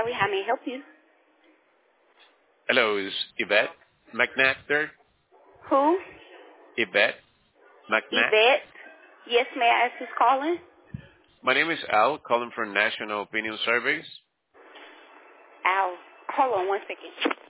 Valley. How may I help you? Hello, is Yvette McNatt there? Who? Yvette McNatt? Yvette? Yes, may I ask who's calling? My name is Al, calling from National Opinion Surveys. Al. Hold on one second.